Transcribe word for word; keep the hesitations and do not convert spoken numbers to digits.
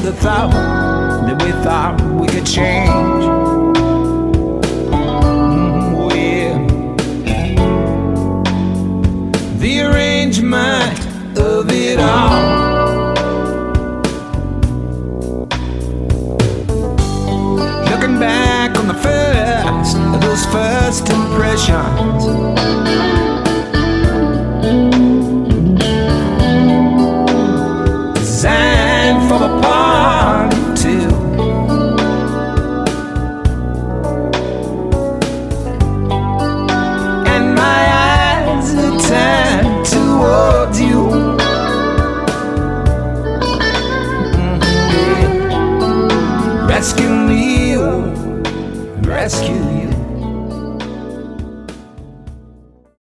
the thought that we thought we could change. Mm, oh yeah. The arrangement of it all. Looking back on the first, those first impressions,